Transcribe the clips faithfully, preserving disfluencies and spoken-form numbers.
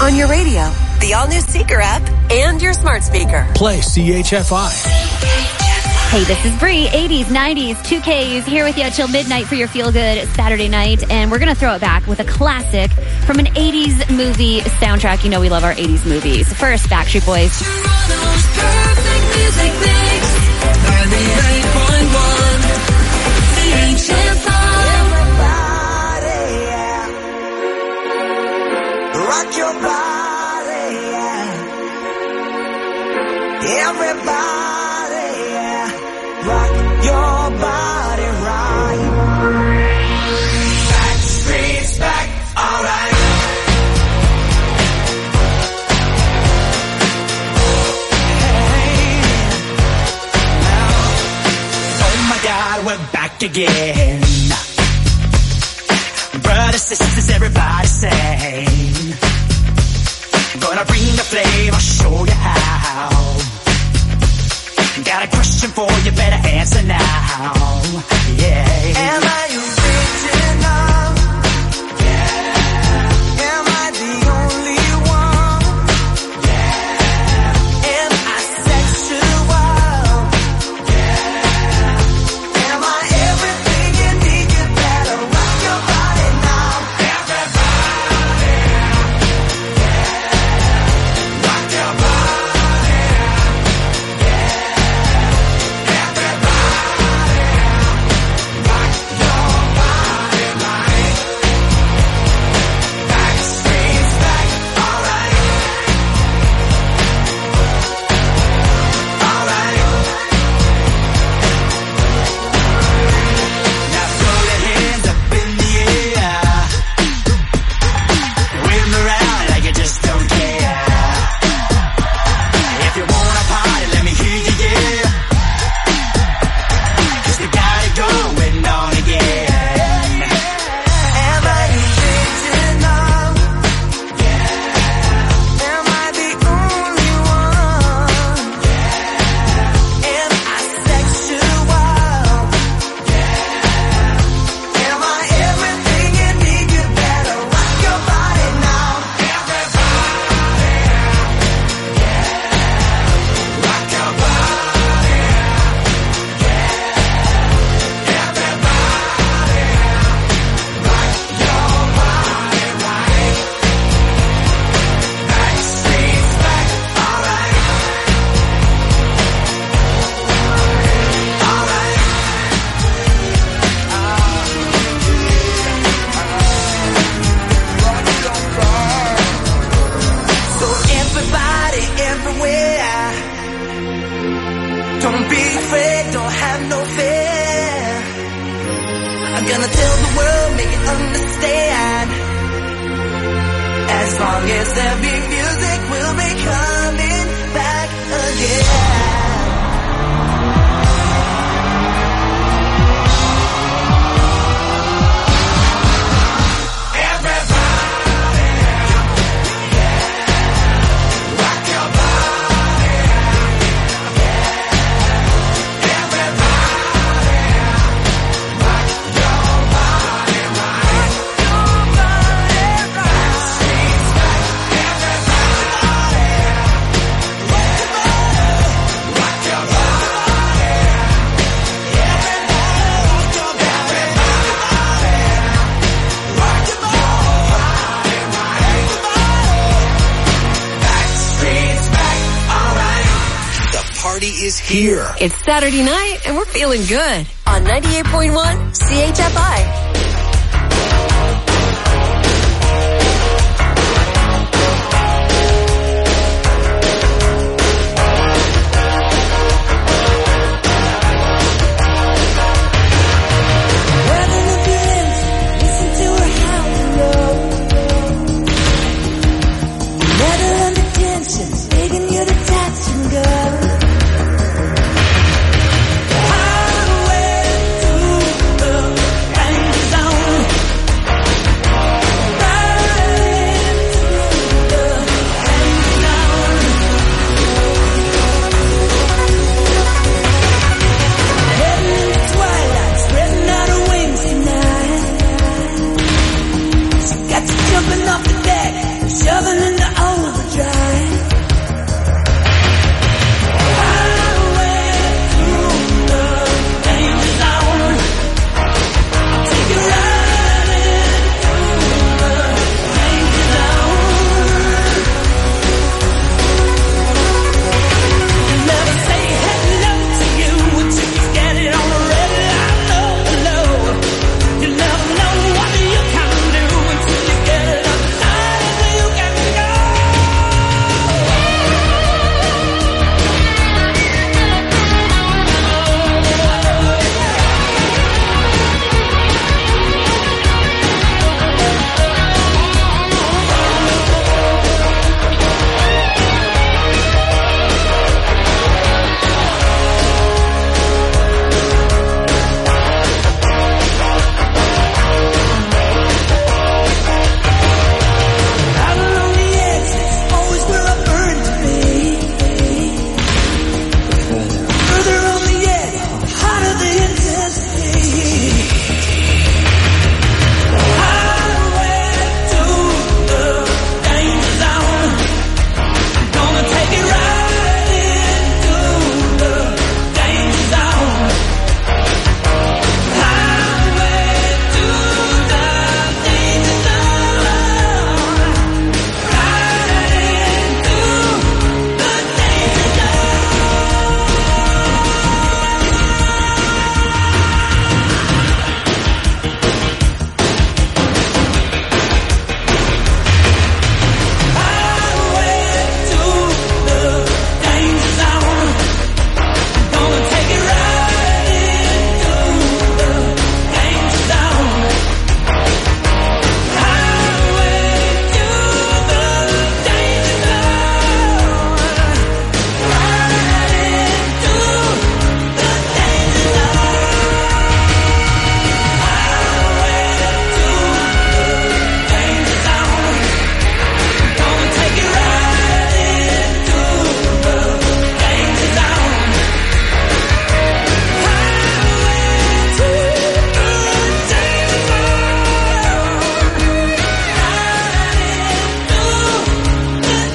on your radio, the all-new Seeker app, and your smart speaker. Play C H F I. Hey, this is Bree. eighties, nineties, two Ks here with you till midnight for your feel-good Saturday night. And we're going to throw it back with a classic from an eighties movie soundtrack. You know we love our eighties movies. First, Backstreet Boys. Toronto's perfect music mix. ninety-eight point one C H F I. Rock your body, yeah. Everybody, yeah. Rock your body right. Backstreet's back, alright. Hey, now, oh my God, we're back again. Brothers, sisters, everybody sing. Gonna bring the flame, I'll show you how. Got a question for you, better answer now. Yeah. Am I original? Yeah. Am I the only one? Yeah. Am I sexual? Yeah. Am I everything you need? You better rock your body now. Everybody. Yeah. Rock your body. Don't be afraid, don't have no fear. I'm gonna tell the world, make it understand. As long as there be music, we'll be coming back again. Is here. It's Saturday night and we're feeling good on ninety-eight point one C H F I. Highway to the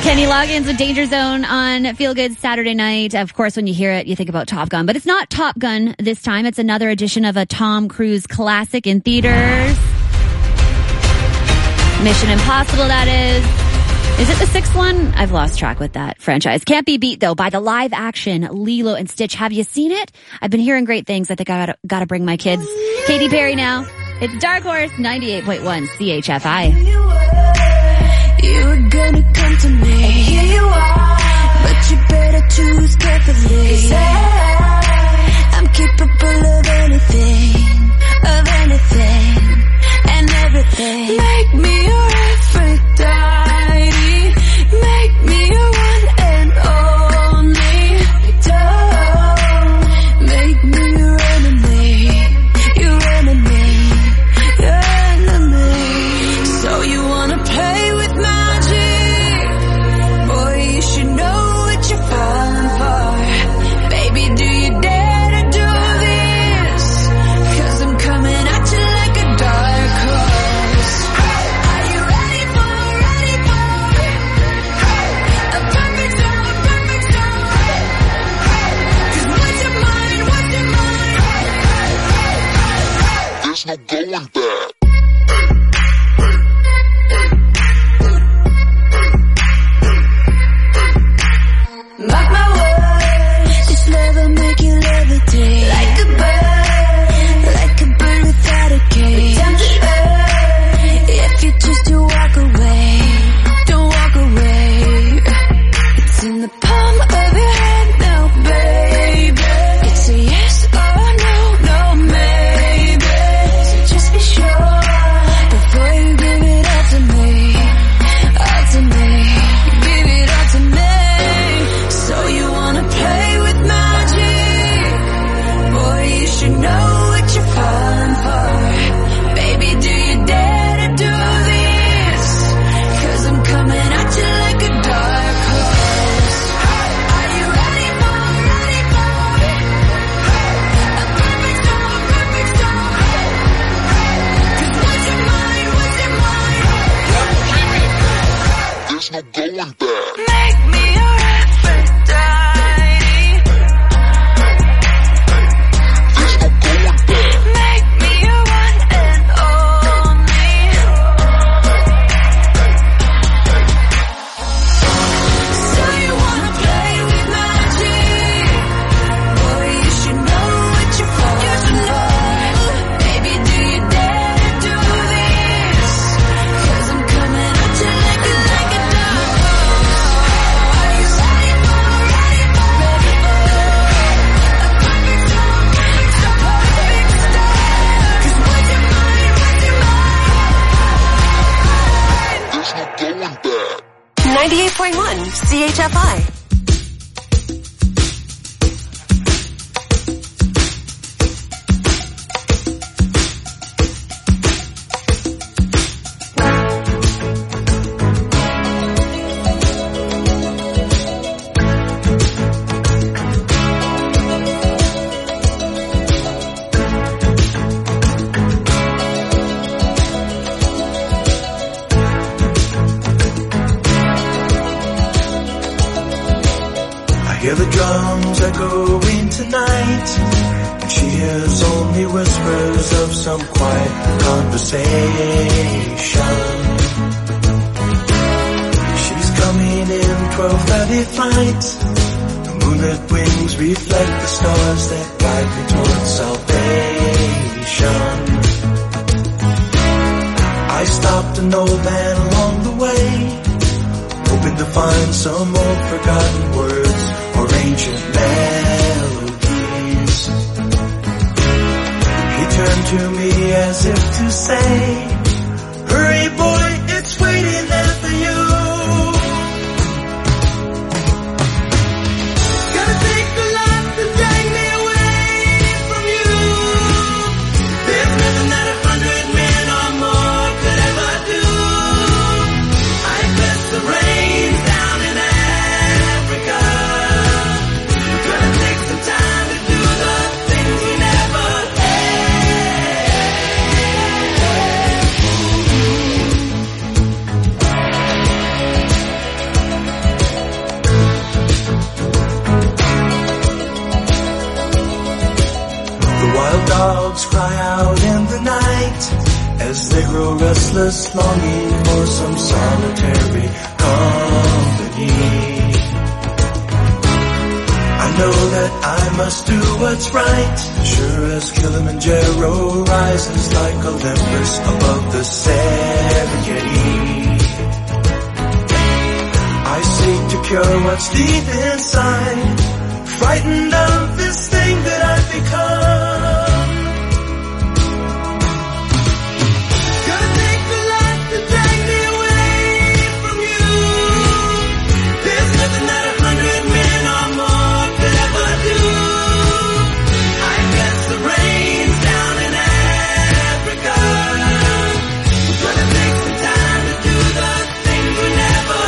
Kenny Loggins with Danger Zone on Feel Good Saturday night. Of course, when you hear it, you think about Top Gun. But it's not Top Gun this time. It's another edition of a Tom Cruise classic in theaters. Mission Impossible, that is. Is it the sixth one? I've lost track with that franchise. Can't be beat, though, by the live-action Lilo and Stitch. Have you seen it? I've been hearing great things. I think I gotta, gotta bring my kids. Katy Perry now. It's Dark Horse, ninety-eight point one C H F I. You were gonna come to me, and here you are, but you better choose carefully. 'Cause I, I'm capable of anything, of anything, and everything. Make me your Aphrodite, make me your one and only. Don't make me your enemy, your enemy, your enemy. So you wanna play with magic? Boy, you should know what you're falling for. Baby, do you dare to do this? 'Cause I'm coming at you like a dark horse. Are you ready for, ready for a perfect storm, a perfect storm? 'Cause what's your mind, what's your mind? There's no going back. Mark my words, this love will make you levitate. Like a bird, like a bird without a cage. Down to earth, if you choose to walk away, don't walk away. It's in the palm of your hand now, baby. It's a yes or no, no maybe. So just be sure before you give it all to me, all to me. Give it all to me. So you wanna play with magic? Boy, you should know what you're falling for. Baby, do you dare to do this? 'Cause I'm coming at you like a dark horse. Are you ready for, ready for a perfect storm, a perfect storm? 'Cause what's your mind, what's your mind? There's no going back. Make me your Aphrodite. There's no going back. Make me your one and only. So you wanna play with magic? Boy, you should know what you're falling for. Baby, do you dare to do this? 'Cause I'm coming at you like a, like a dark horse. Are you ready for, ready for a perfect storm? It's a perfect storm. 'Cause what's your mind, what's your mind? There's no going back. ninety-eight point one C H F I. I hear the drums echoing tonight, and she hears only whispers of some quiet conversation. She's coming in twelve thirty flight. The moonlit wings reflect the stars that guide me towards salvation. I stopped an old man along the way, hoping to find some old forgotten words or ancient melodies. He turned to me as if to say, hurry boy, it's waiting there for you. Gotta take the lot to drag me away from you. There's nothing that a hundred men or more could ever do. I bless the rain down in Africa. We're gonna take some time to do the things we never had. hearts cry out in the night as they grow restless, longing for some solitary company. I know that I must do what's right, sure as Kilimanjaro rises like Olympus above the Serengeti. I seek to cure what's deep inside, frightened of this thing that I've become. Gonna take a lot to drag me away from you. There's nothing that a hundred men or more could ever do. I guess the rain's down in Africa. Gonna take some time to do the things we never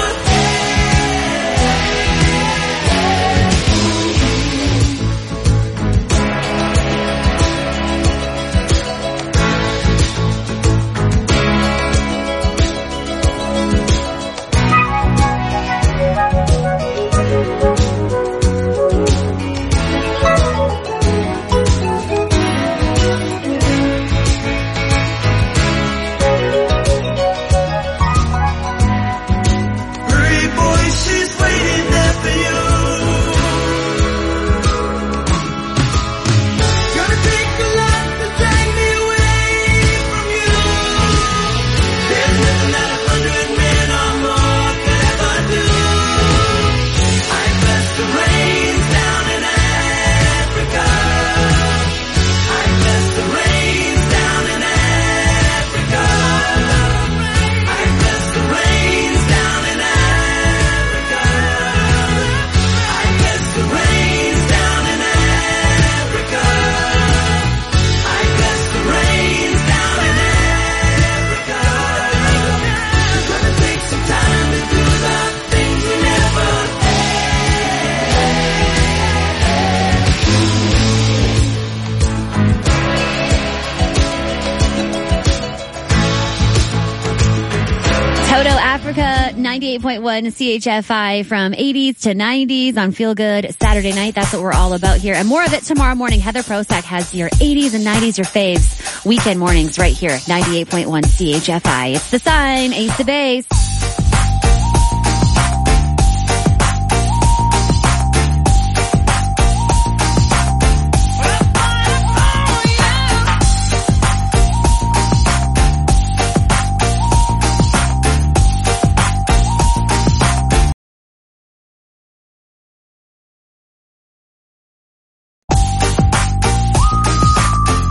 ninety-eight point one C H F I from eighties to nineties on Feel Good Saturday night. That's what we're all about here. And more of it tomorrow morning. Heather Prosack has your eighties and nineties, your faves, weekend mornings right here. ninety-eight point one C H F I. It's The Sign, Ace the Base.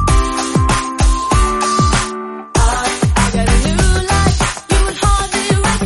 I got a new life, you would hardly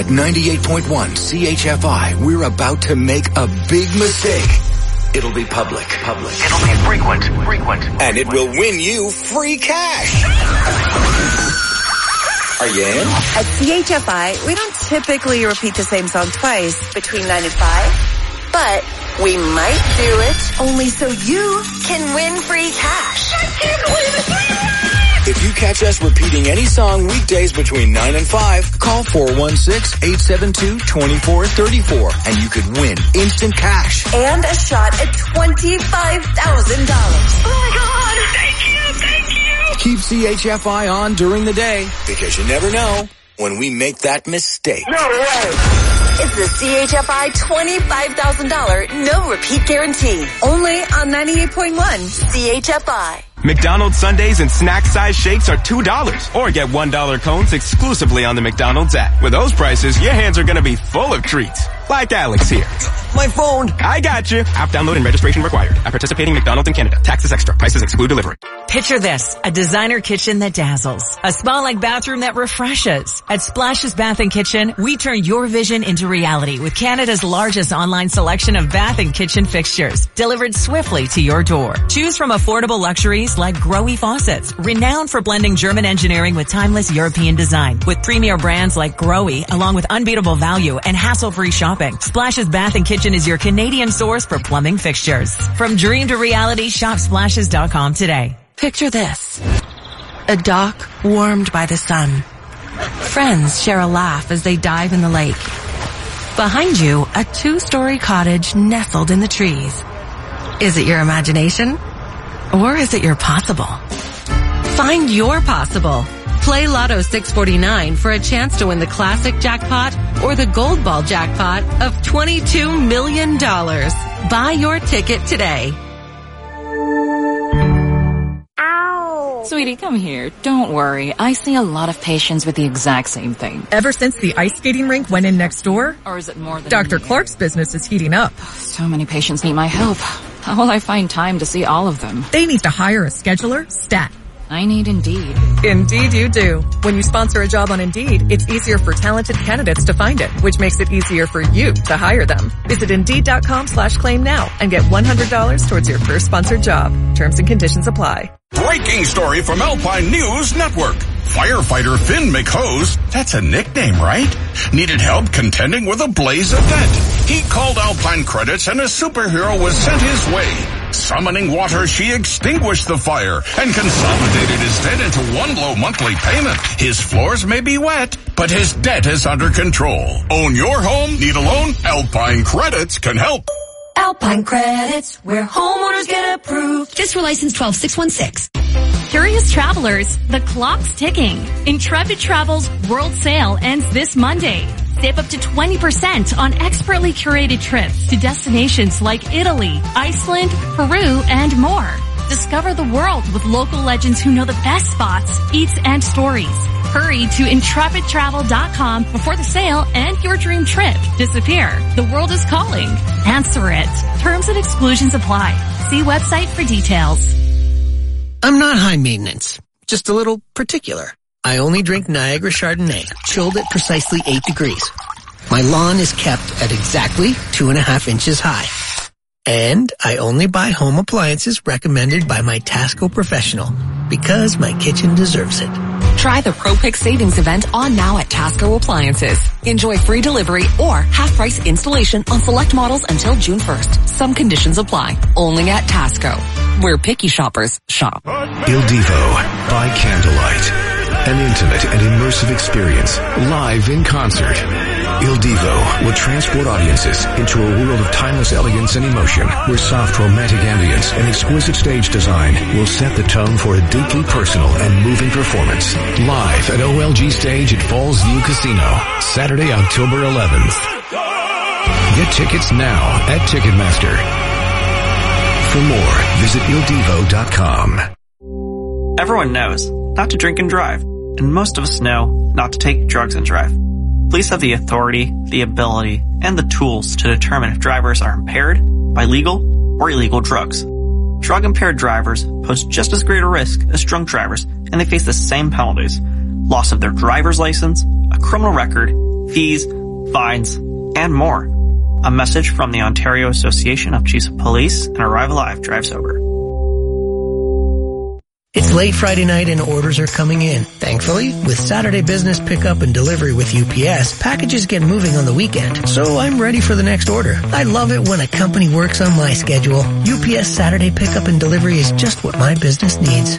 at ninety-eight point one C H F I, we're about to make a big mistake. It'll be public. Public. It'll be frequent. Frequent. And it will win you free cash. Are you in? At C H F I, we don't typically repeat the same song twice between nine and five, but we might do it only so you can win free cash. I can't believe it. If you catch us repeating any song weekdays between nine and five, call four one six, eight seven two, two four three four and you could win instant cash. And a shot at twenty-five thousand dollars. Oh my God. Thank you. Thank you. Keep C H F I on during the day because you never know when we make that mistake. No way. It's the C H F I twenty-five thousand dollars no repeat guarantee. Only on ninety-eight point one C H F I. McDonald's sundaes and snack-size shakes are two dollars. Or get one dollar cones exclusively on the McDonald's app. With those prices, your hands are going to be full of treats. Like Alex here. My phone. I got you. App download and registration required. At participating McDonald's in Canada. Taxes extra. Prices exclude delivery. Picture this. A designer kitchen that dazzles. A spa-like bathroom that refreshes. At Splashes Bath and Kitchen, we turn your vision into reality with Canada's largest online selection of bath and kitchen fixtures. Delivered swiftly to your door. Choose from affordable luxuries like Growy faucets, renowned for blending German engineering with timeless European design. With premier brands like Growy, along with unbeatable value and hassle-free shopping, Splashes Bath and Kitchen is your Canadian source for plumbing fixtures. From dream to reality, shop splashes dot com today. Picture this. A dock warmed by the sun. Friends share a laugh as they dive in the lake. Behind you, a two-story cottage nestled in the trees. Is it your imagination? Or is it your possible? Find your possible. Play Lotto six forty-nine for a chance to win the classic jackpot or the gold ball jackpot of twenty-two million dollars. Buy your ticket today. Ow! Sweetie, come here. Don't worry. I see a lot of patients with the exact same thing. Ever since the ice skating rink went in next door? Or is it more than Doctor Clark's business is heating up. So many patients need my help. How will I find time to see all of them? They need to hire a scheduler, stat. I need Indeed. Indeed you do. When you sponsor a job on Indeed, it's easier for talented candidates to find it, which makes it easier for you to hire them. Visit Indeed.com slash claim now and get one hundred dollars towards your first sponsored job. Terms and conditions apply. Breaking story from Alpine News Network. Firefighter Finn McHose, that's a nickname, right? Needed help contending with a blaze event. He called Alpine Credits and a superhero was sent his way. Summoning water, she extinguished the fire and consolidated his debt into one low monthly payment. His floors may be wet, but his debt is under control. Own your home? Need a loan? Alpine Credits can help. Alpine Credits, where homeowners get approved. Just for license twelve six one six. Curious travelers, the clock's ticking. Intrepid Travel's World Sale ends this Monday. Save up to twenty percent on expertly curated trips to destinations like Italy, Iceland, Peru, and more. Discover the world with local legends who know the best spots, eats, and stories. Hurry to intrepid travel dot com before the sale and your dream trip disappear. The world is calling. Answer it. Terms and exclusions apply. See website for details. I'm not high maintenance, just a little particular. I only drink Niagara Chardonnay, chilled at precisely eight degrees. My lawn is kept at exactly two and a half inches high. And I only buy home appliances recommended by my Tasco professional because my kitchen deserves it. Try the ProPick Savings Event on now at Tasco Appliances. Enjoy free delivery or half-price installation on select models until June first. Some conditions apply. Only at Tasco, where picky shoppers shop. Il Divo by Candlelight. An intimate and immersive experience, live in concert. Il Divo will transport audiences into a world of timeless elegance and emotion, where soft romantic ambience and exquisite stage design will set the tone for a deeply personal and moving performance. Live at O L G Stage at Falls View Casino, Saturday, October eleventh. Get tickets now at Ticketmaster. For more, visit il divo dot com. Everyone knows not to drink and drive, and most of us know not to take drugs and drive. Police have the authority, the ability, and the tools to determine if drivers are impaired by legal or illegal drugs. Drug-impaired drivers pose just as great a risk as drunk drivers, and they face the same penalties: loss of their driver's license, a criminal record, fees, fines, and more. A message from the Ontario Association of Chiefs of Police and Arrive Alive drives over. It's late Friday night and orders are coming in. Thankfully, with Saturday business pickup and delivery with U P S, packages get moving on the weekend. So I'm ready for the next order. I love it when a company works on my schedule. U P S Saturday pickup and delivery is just what my business needs.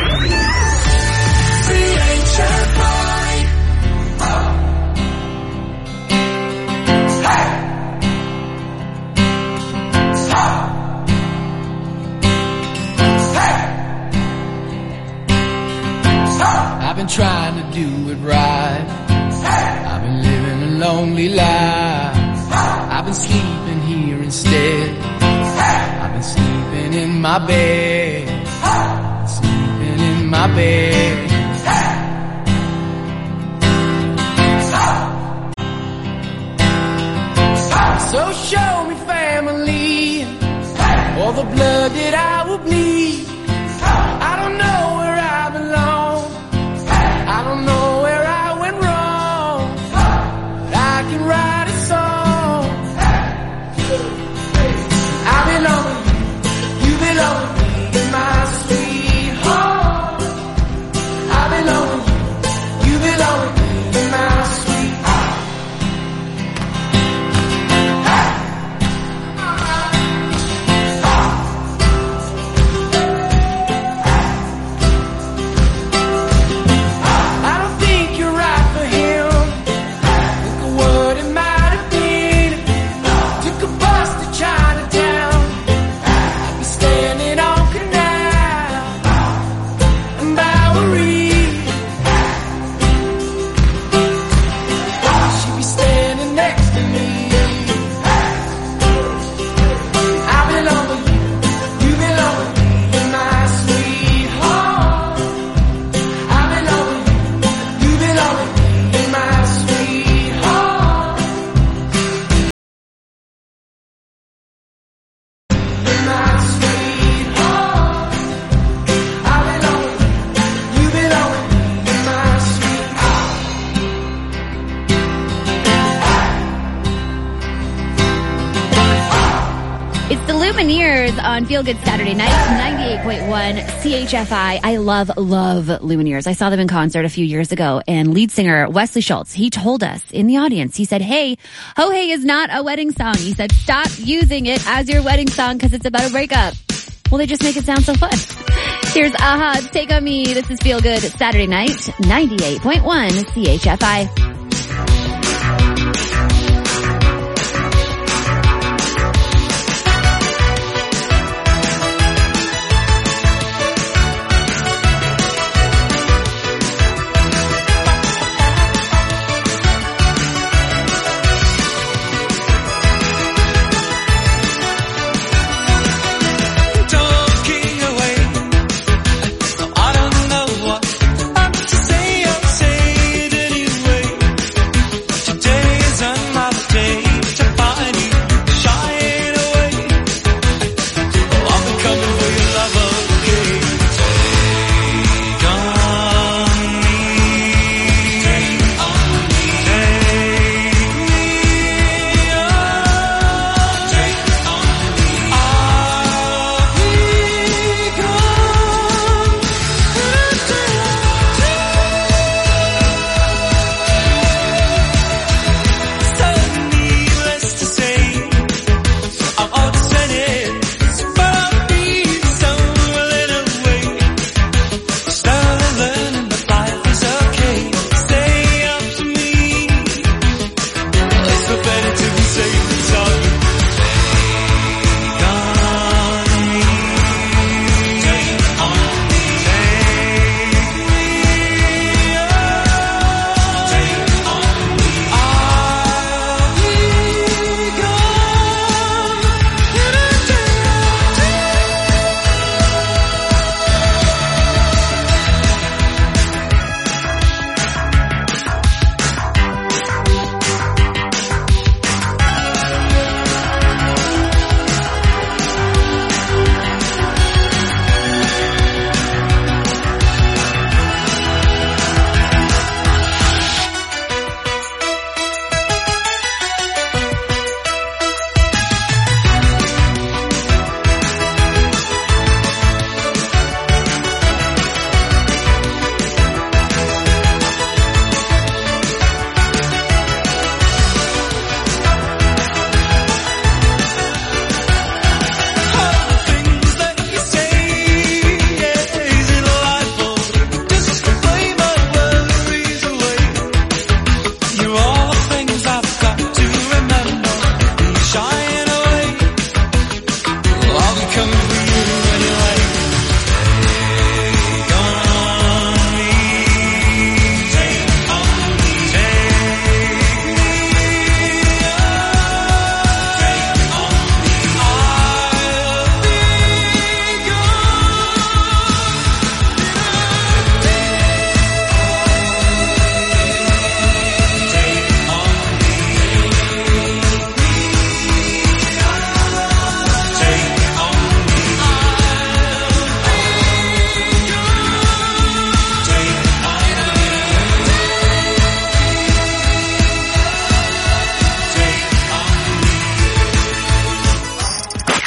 I've been trying to do it right. I've been living a lonely life. I've been sleeping here instead. I've been sleeping in my bed. Sleeping in my bed. So show me family, all the blood that I will bleed. I don't know where I belong. I don't know where I went wrong, but I can write a song. I belong with you, you belong with me, my sweet home. I belong with you, you belong with me, my sweet home. On Feel Good Saturday Night, ninety-eight point one C H F I. I love, love Lumineers. I saw them in concert a few years ago, and lead singer Wesley Schultz, he told us in the audience, he said, hey, Ho Hey is not a wedding song. He said, stop using it as your wedding song because it's about a breakup. Well, they just make it sound so fun. Here's Aha, Take On Me. This is Feel Good Saturday Night, ninety-eight point one C H F I. I don't know what to say, I'll say it anyway.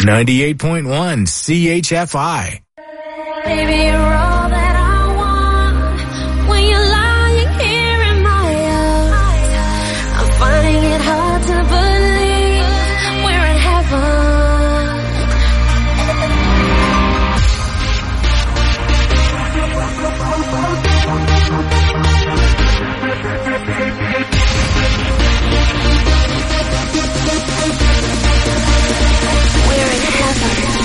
ninety-eight point one C H F I. Baby, you're all that I want. When you're lying here in my arms, I'm finding it hard to believe we're in heaven. We're in heaven.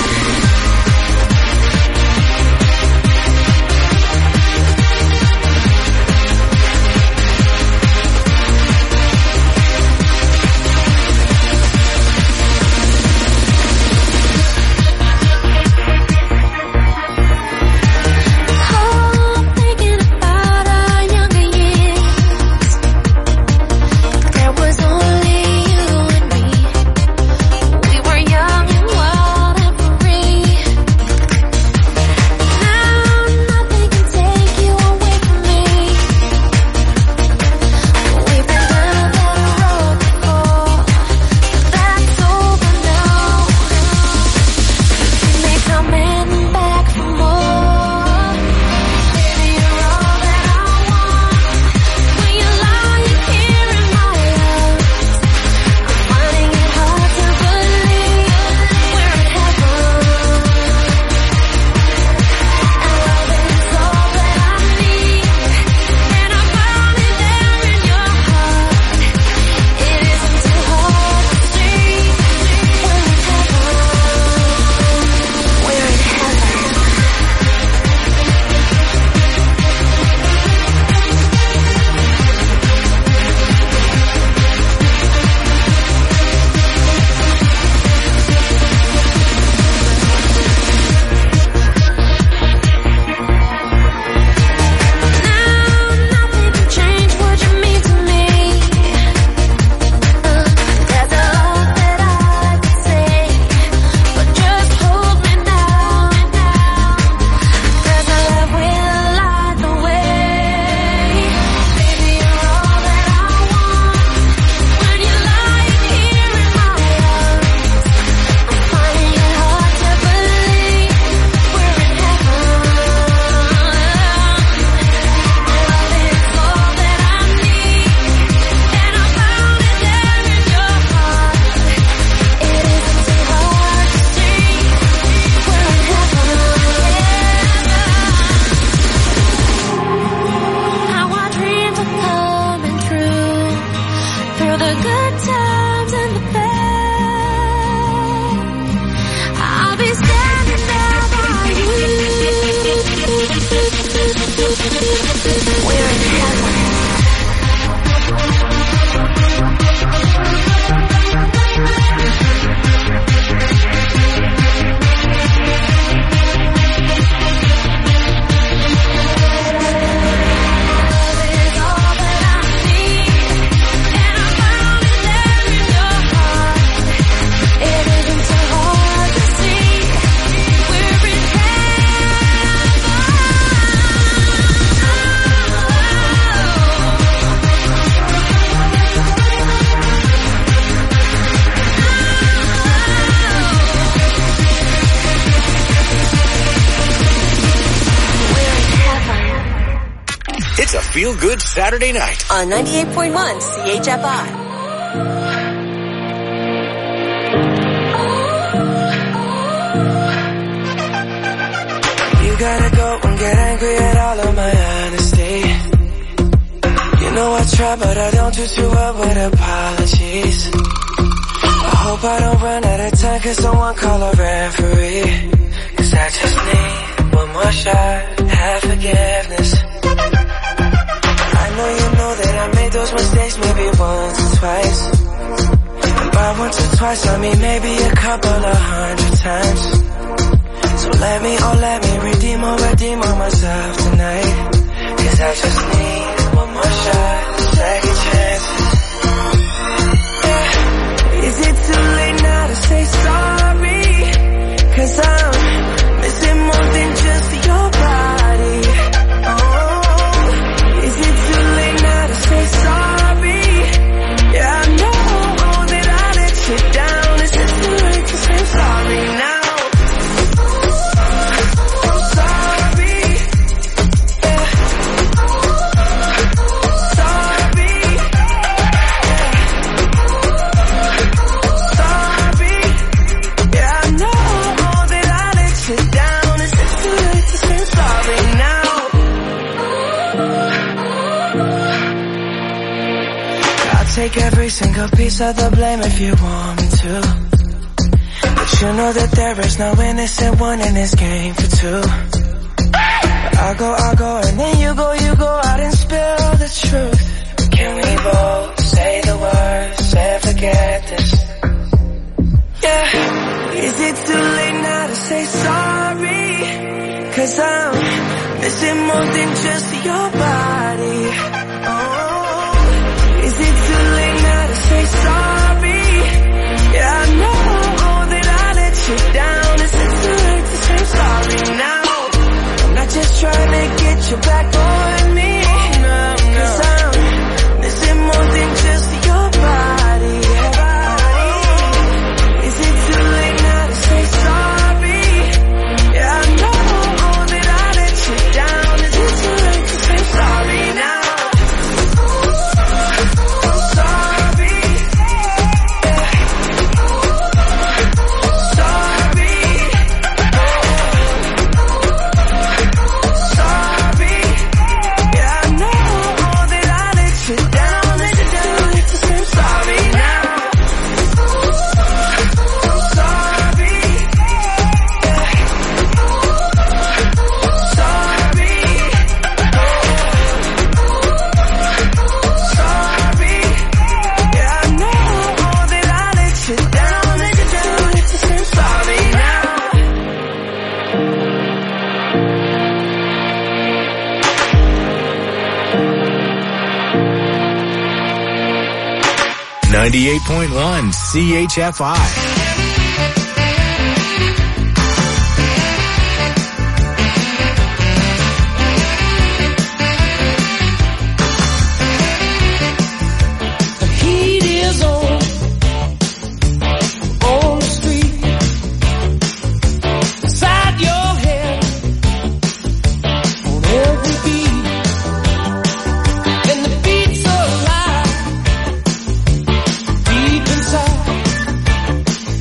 Feel Good Saturday night on ninety-eight point one C H F I. You gotta go and get angry at all of my honesty. You know I try, but I don't do too well with apologies. I hope I don't run out of time, cause someone call a referee. Cause I just need one more shot, have forgiveness. I know you know that I made those mistakes maybe once or twice. And by once or twice I mean maybe a couple of hundred times. So let me, oh let me redeem or redeem on myself tonight. Cause I just need one more shot, second chances. Yeah. Is it too late now to say sorry? Cause I'm missing more than just your body. Oh, is it too late now to say sorry? Yeah, I know that I let you down. Is it too late to say sorry? take every single piece of the blame if you want me to. But you know that there is no innocent one in this game for two. I go, I go, and then you go, you go out and spill the truth. Can we both say the words and forget this? Yeah. Is it too late now to say sorry? Cause I'm missing more than just your body. Oh, is it too late now to say sorry? Yeah, I know that I let you down. Is it too late to say sorry now? I'm not just trying to get you back on me. Cause I'm missing more than just your body. Is it too late now to say sorry? Yeah, I know that I let you down. Is it too late to say sorry now? I'm sorry. Sorry. Sorry. Yeah, I know that I let you down. Is it too late to say sorry now? I'm sorry. Sorry. Yeah, I know that I let you down. Is it too late to say sorry now? ninety-eight point one C H F I. The heat is on, on the street, inside your head, on every beat, and the beat's alive, deep inside.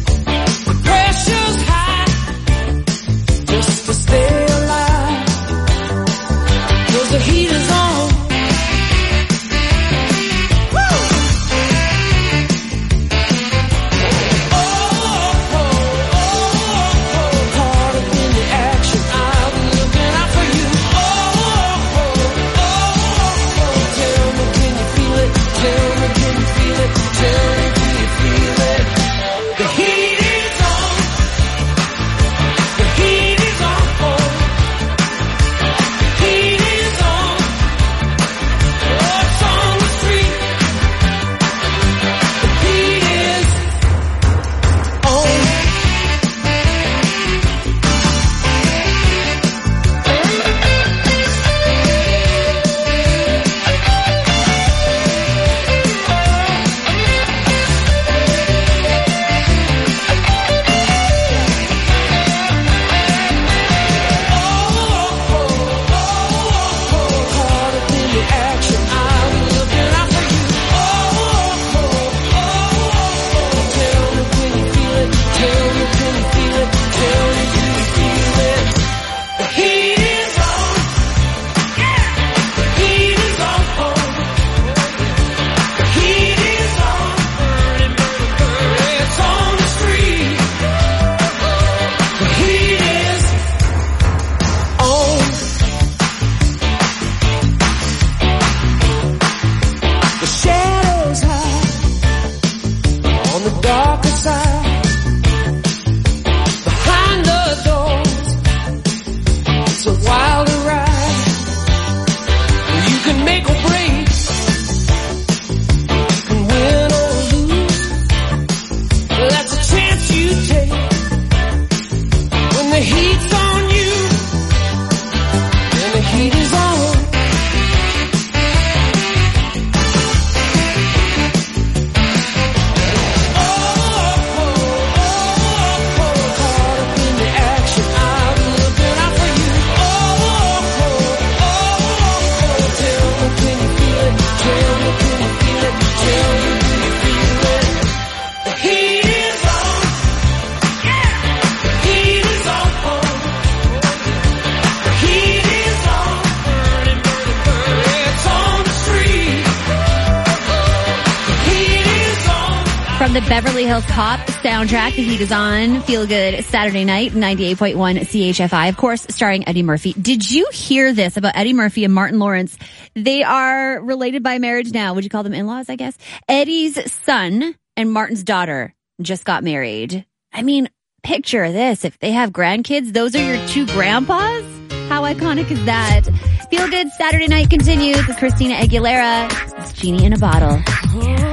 the Beverly Hills Cop soundtrack. The heat is on. Feel Good Saturday night, ninety-eight point one C H F I. Of course, starring Eddie Murphy. Did you hear this about Eddie Murphy and Martin Lawrence? They are related by marriage now. Would you call them in-laws, I guess? Eddie's son and Martin's daughter just got married. I mean, picture this. If they have grandkids, those are your two grandpas? How iconic is that? Feel Good Saturday night continues with Christina Aguilera. It's Genie in a Bottle. Yeah.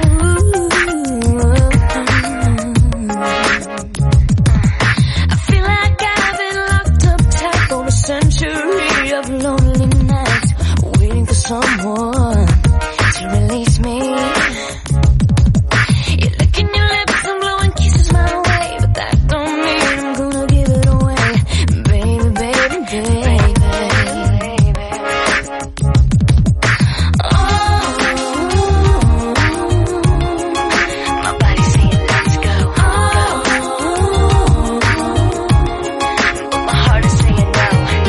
Century of lonely nights, waiting for someone to release me. You're licking your lips and blowing kisses my way, but that don't mean I'm gonna give it away, baby, baby, baby, baby. Oh, my body's saying let's go. Oh, but my heart is saying no.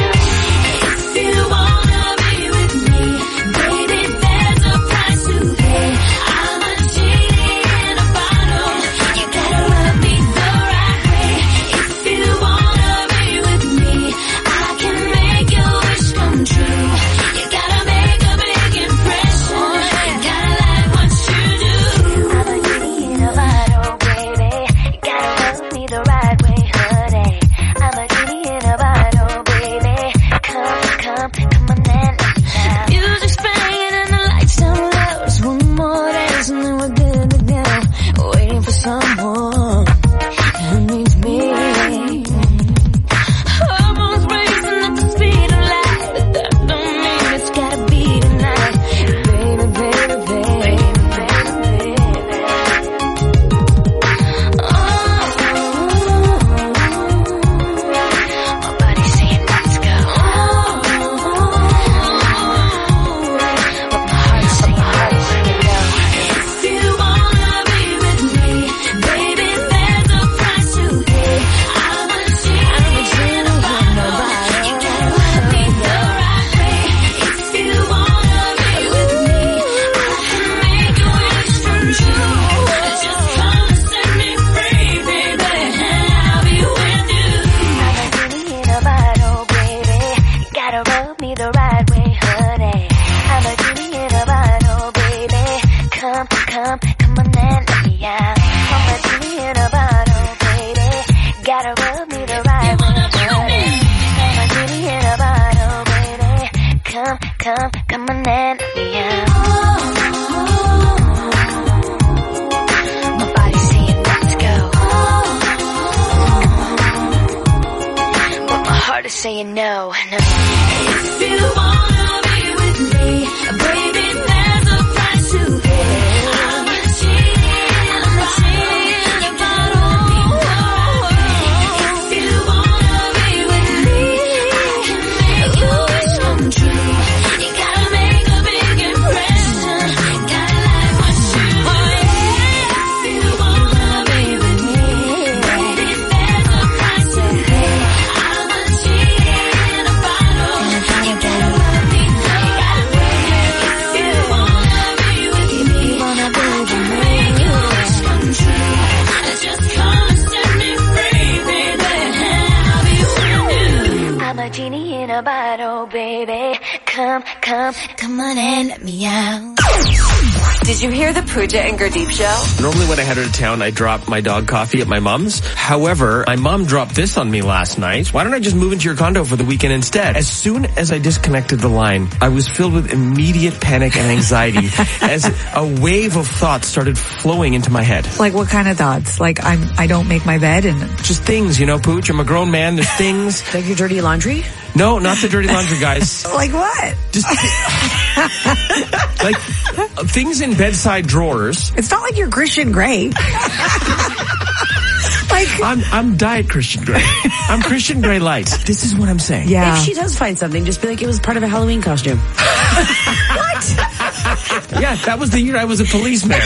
Saying no, no. If you wanna be with me, baby, there's a price to pay. I'm a genie, I'm a genie in a bottle. If you wanna be with me, I can make your wish come true. You gotta make a big impression. Gotta like what you do. If you wanna be with me, baby, there's a price to pay. I'm a genie in a bottle, baby. Come, come, come on and let me out. Did you hear the Pooja and Gurdeep show? Normally when I head out of town, I drop my dog coffee at my mom's. However, my mom dropped this on me last night. Why don't I just move into your condo for the weekend instead? As soon as I disconnected the line, I was filled with immediate panic and anxiety as a wave of thoughts started flowing into my head. Like what kind of thoughts? Like I'm, I don't make my bed and... Just things, you know, Pooch. I'm a grown man. There's things. Like your dirty laundry? No, not the dirty laundry, guys. Like what? Just like things in bedside drawers. It's not like you're Christian Grey. Like I'm I'm Diet Christian Grey. I'm Christian Grey Light. This is what I'm saying. Yeah. If she does find something, just be like it was part of a Halloween costume. What? Yeah, that was the year I was a policeman.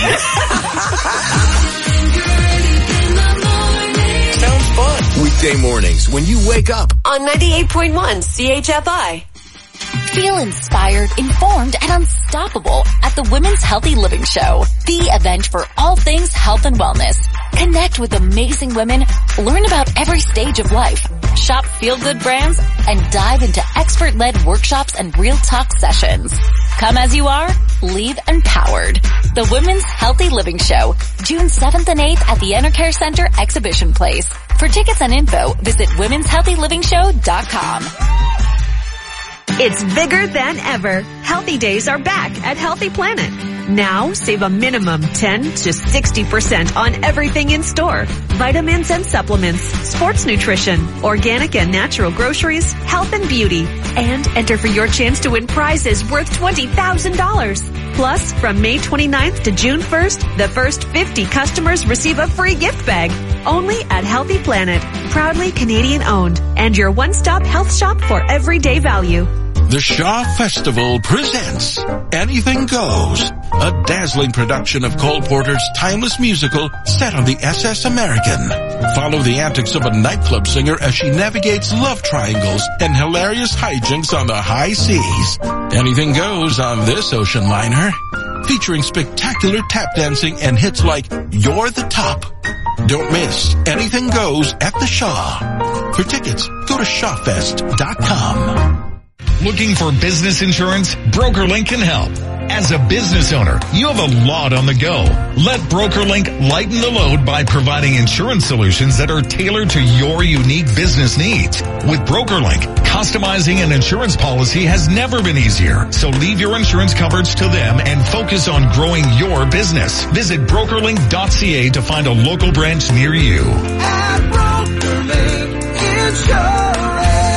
Sounds fun. Weekday mornings when you wake up on ninety-eight point one C H F I. Feel inspired, informed, and unstoppable at the Women's Healthy Living Show, the event for all things health and wellness. Connect with amazing women, learn about every stage of life, shop feel-good brands, and dive into expert-led workshops and real talk sessions. Come as you are, leave empowered. The Women's Healthy Living Show, June seventh and eighth at the Enercare Center Exhibition Place. For tickets and info, visit womens healthy living show dot com. It's bigger than ever. Healthy Days are back at Healthy Planet. Now, save a minimum ten to sixty percent on everything in store. Vitamins and supplements, sports nutrition, organic and natural groceries, health and beauty. And enter for your chance to win prizes worth twenty thousand dollars. Plus, from May twenty-ninth to June first, the first fifty customers receive a free gift bag. Only at Healthy Planet. Proudly Canadian owned. And your one-stop health shop for everyday value. The Shaw Festival presents Anything Goes, a dazzling production of Cole Porter's timeless musical set on the S S American. Follow the antics of a nightclub singer as she navigates love triangles and hilarious hijinks on the high seas. Anything goes on this ocean liner, featuring spectacular tap dancing and hits like You're the Top. Don't miss Anything Goes at the Shaw. For tickets, go to shaw fest dot com. Looking for business insurance? BrokerLink can help. As a business owner, you have a lot on the go. Let BrokerLink lighten the load by providing insurance solutions that are tailored to your unique business needs. With BrokerLink, customizing an insurance policy has never been easier. So leave your insurance coverage to them and focus on growing your business. Visit broker link dot c a to find a local branch near you. At BrokerLink Insurance.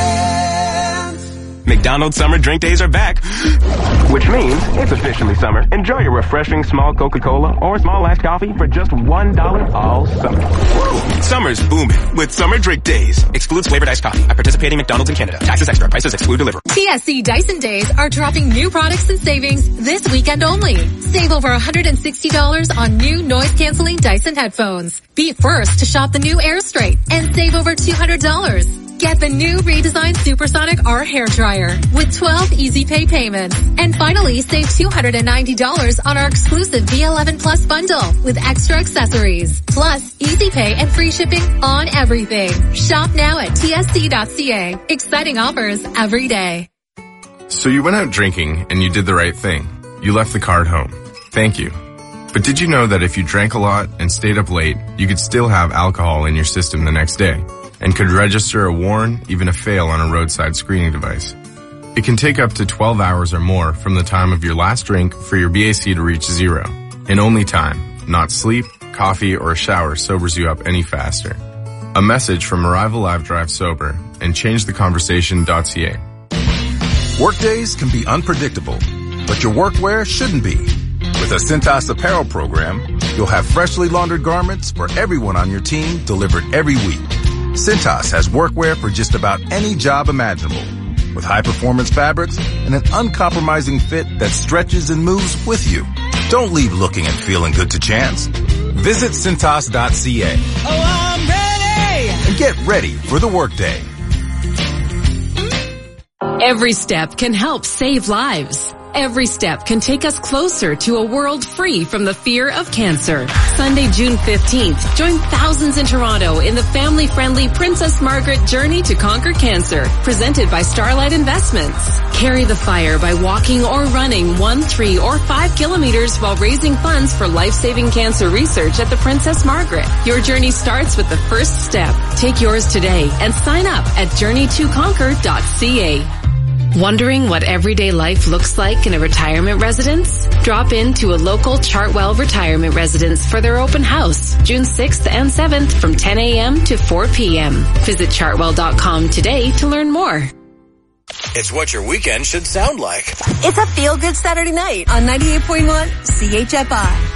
McDonald's summer drink days are back, which means it's officially summer. Enjoy your refreshing small Coca-Cola or small iced coffee for just one dollar all summer. Woo! Summer's booming with summer drink days. Excludes flavored iced coffee at participating McDonald's in Canada. Taxes extra. Prices exclude delivery. T S C Dyson Days are dropping new products and savings this weekend only. Save over one hundred sixty dollars on new noise-canceling Dyson headphones. Be first to shop the new AirStraight and save over two hundred dollars. Get the new redesigned Supersonic R hair dryer with twelve easy pay payments. And finally, save two hundred ninety dollars on our exclusive V eleven Plus bundle with extra accessories. Plus, easy pay and free shipping on everything. Shop now at T S C dot C A. Exciting offers every day. So you went out drinking and you did the right thing. You left the car at home. Thank you. But did you know that if you drank a lot and stayed up late, you could still have alcohol in your system the next day? And could register a warn, even a fail on a roadside screening device. It can take up to twelve hours or more from the time of your last drink for your B A C to reach zero. In only time, not sleep, coffee, or a shower sobers you up any faster. A message from Arrival Live Drive Sober and change the conversation dot c a. Workdays can be unpredictable, but your workwear shouldn't be. With a Cintas apparel program, you'll have freshly laundered garments for everyone on your team delivered every week. Cintas has workwear for just about any job imaginable, with high-performance fabrics and an uncompromising fit that stretches and moves with you. Don't leave looking and feeling good to chance. Visit Cintas dot c a. Oh, I'm ready! And get ready for the workday. Every step can help save lives. Every step can take us closer to a world free from the fear of cancer. Sunday, June fifteenth, join thousands in Toronto in the family-friendly Princess Margaret Journey to Conquer Cancer, presented by Starlight Investments. Carry the fire by walking or running one, three, or five kilometers while raising funds for life-saving cancer research at the Princess Margaret. Your journey starts with the first step. Take yours today and sign up at journey to conquer dot c a. Wondering what everyday life looks like in a retirement residence? Drop into a local Chartwell retirement residence for their open house, June sixth and seventh from ten a m to four p m Visit chartwell dot com today to learn more. It's what your weekend should sound like. It's a feel-good Saturday night on ninety-eight point one C H F I.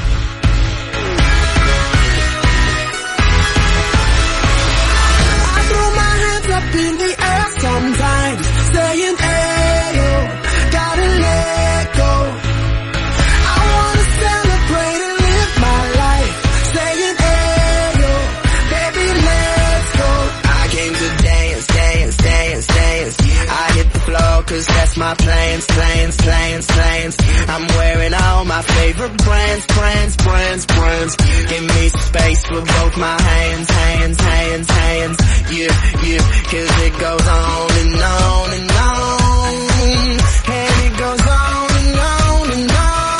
Up in the air sometimes, saying, ayo, gotta let go. I wanna celebrate and live my life, saying, ayo, baby, let's go. I came to dance, dance, dance, dance. I hit the floor cause that's my plans, plans, plans, plans. I'm wearing all my favorite brands, brands, brands, brands. Give me space with both my hands, hands, hands, hands. Yeah, yeah, cause it goes on and on and on. And it goes on and on and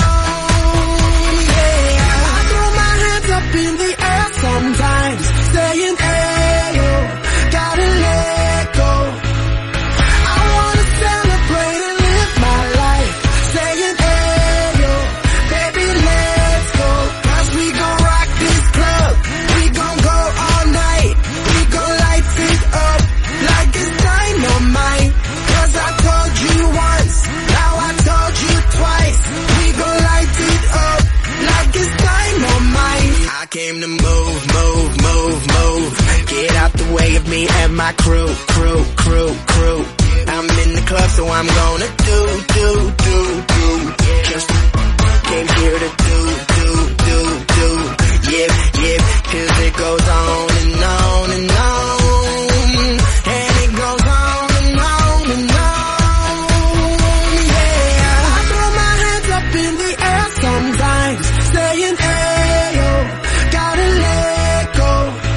on. Yeah, I throw my hands up in the air sometimes, saying, hey, yo, gotta let go. I wanna celebrate and live my life, saying, hey, yo, baby, let's go. Cause we gon' rock this club, we gon' go all night, we gon' light it up like it's dynamite. Cause I told you once, now I told you twice, we gon' light it up like it's dynamite. I came to move, move, move, move. Get out the way of me and my crew, crew, crew, crew. I'm in the club, so I'm gonna do, do, do, do. Just came here to do, do, do, do. Yep, yep, cause it goes on and on and on. And it goes on and on and on. Yeah, I throw my hands up in the air sometimes, saying, hey, yo, gotta let go.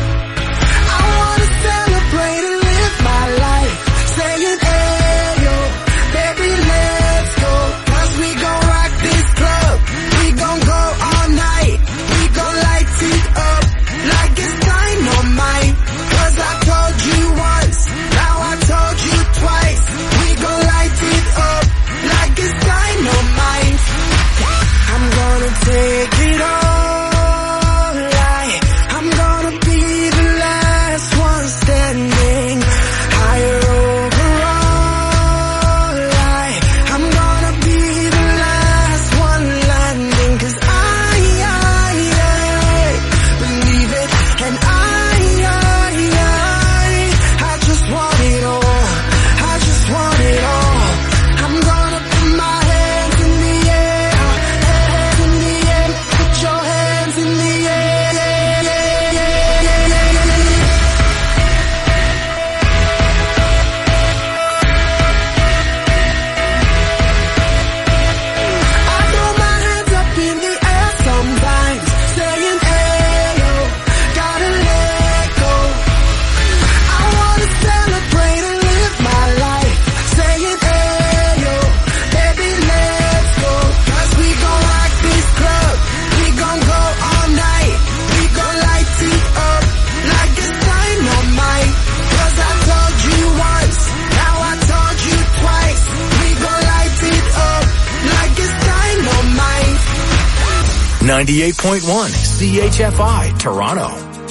I wanna celebrate and live my life, saying, hey, yo, baby, let's go. Cause we gon' rock this club, we gon' go all night, we gon' light it up like it's dynamite. Cause I told you once, now I told you twice, we gon' light it up like it's dynamite. I'm gonna take it all, like I'm gonna be the last one standing. Higher overall, like I'm gonna be the last one landing. Cause I, I, I believe it, and I, I, I, I just want it all, I just want it all. I'm gonna put my hands in the air, hands in the air, put your hands in the air. I throw my hands up in the air sometimes, saying, hey, yo, gotta let go. I wanna celebrate and live my life, saying, hey, yo, baby, let's go. Cause we gon' rock this club, we gon' go all night, we gon' light it up like it's dynamite. Cause I told you once, now I told you twice, we gon' light it up like it's dynamite. ninety-eight point one C H F I, Toronto.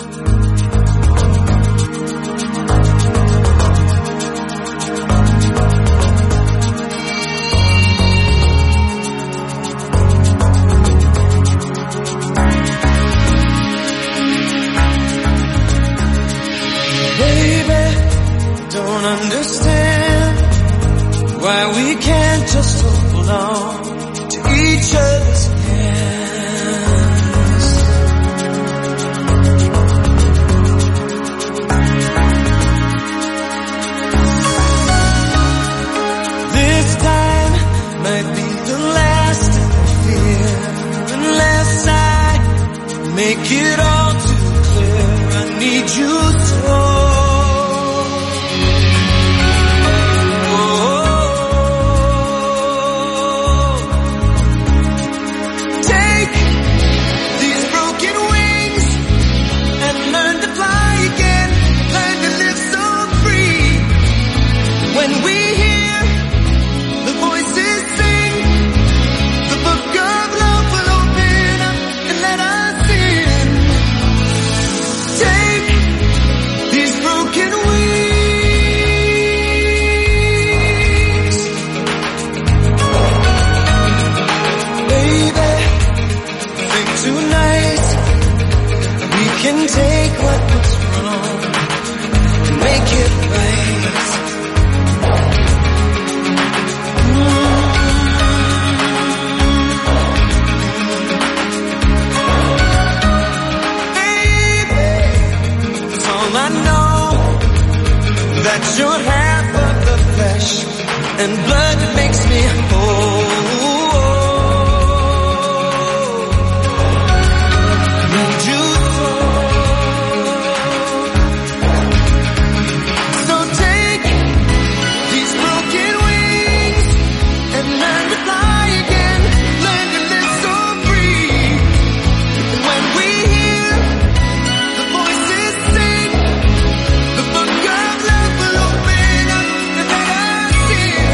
Baby, don't understand why we can't just hold on to each other's hands. This time might be the last I fear, unless I make it all too clear. I need you so. Take these broken wings and learn to fly again, learn to live so free. When we hear the voices sing, the book of love will open up and let us in. and blood that makes me whole. Need you so. So take these broken wings and learn to fly again. Learn to live so free. When we hear the voices sing, the book of love will open up and let us in.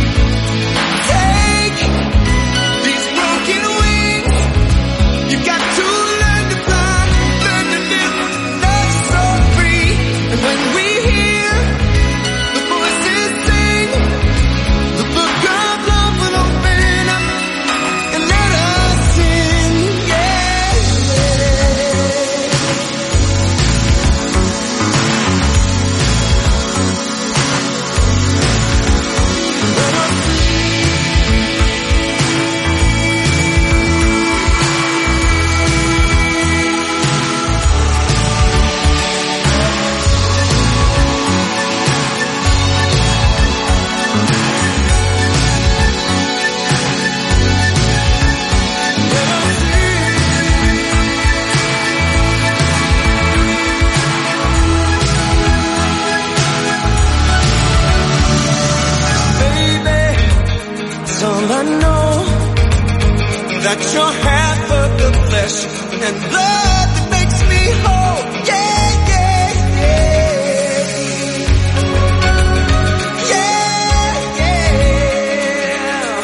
Take these broken wings. You got to learn to fly, learn to live, love so free. And when we hear the voices sing, the book of love will open up and let us in. Yeah. Baby, it's all I know, that you're half of the flesh and blood that makes me whole. Yeah, yeah, yeah. Yeah, yeah.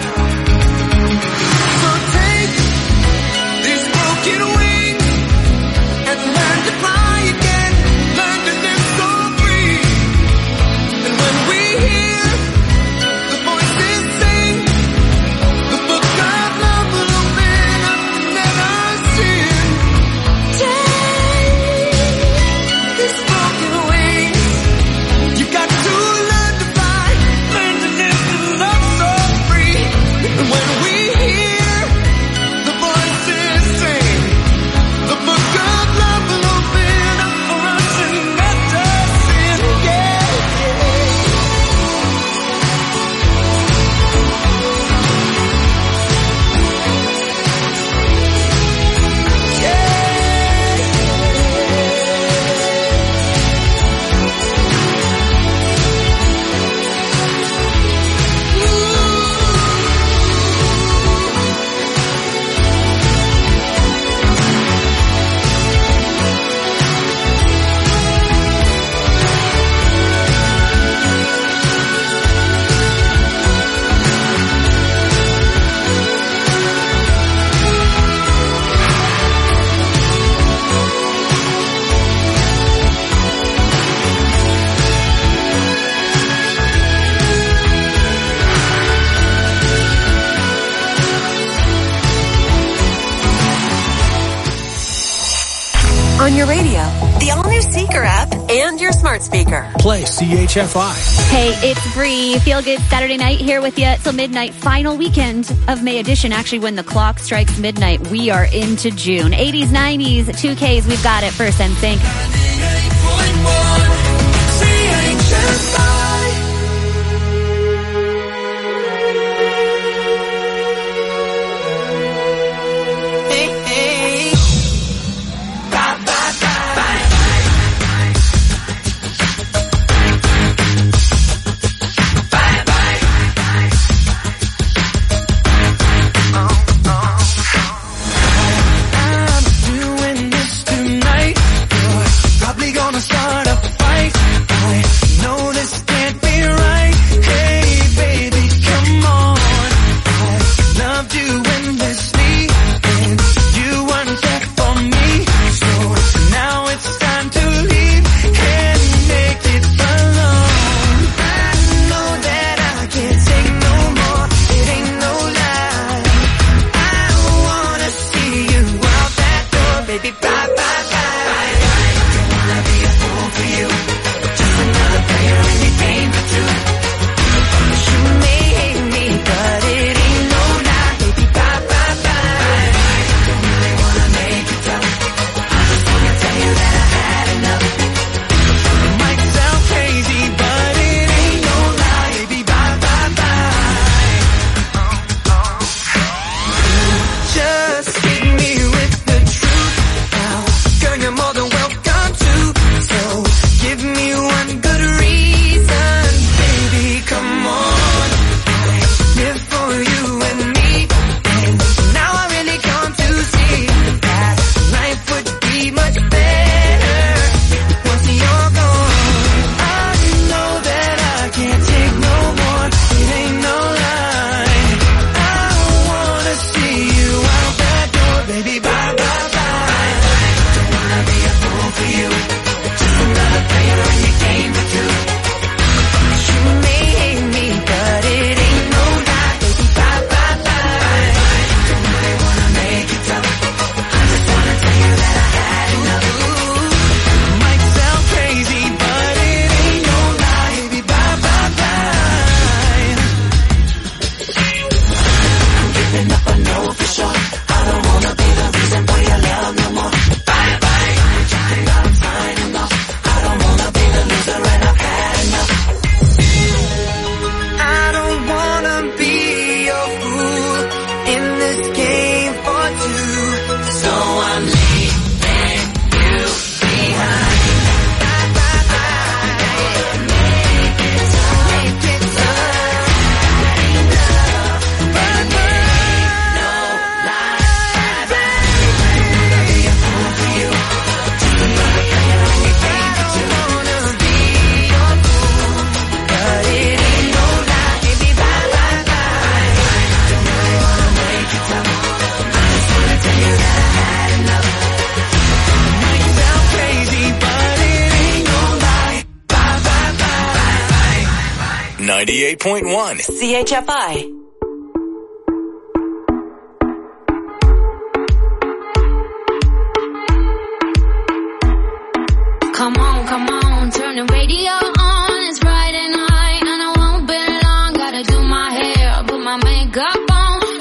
So take these broken wings and learn to fly again. Learn to live so free. And when we hear the voices sing, the book of love will open up and let us in. Take these broken wings. You got to learn to fly, learn to live and love so free. And when we hear the voices sing, the book of love will open up for us and let us in. Yeah, On your radio, the all-new Seeker app, and your smart speaker. Play C H F I. Hey, it's Bree. Feel Good Saturday night here with you till midnight. Final weekend of May edition. Actually, when the clock strikes midnight, we are into June. eighties, nineties, two Ks. We've got it. First N Sync. I'm doing this tonight. You're probably gonna start a fight. ninety-eight point one. C H F I. Come on, come on, turn the radio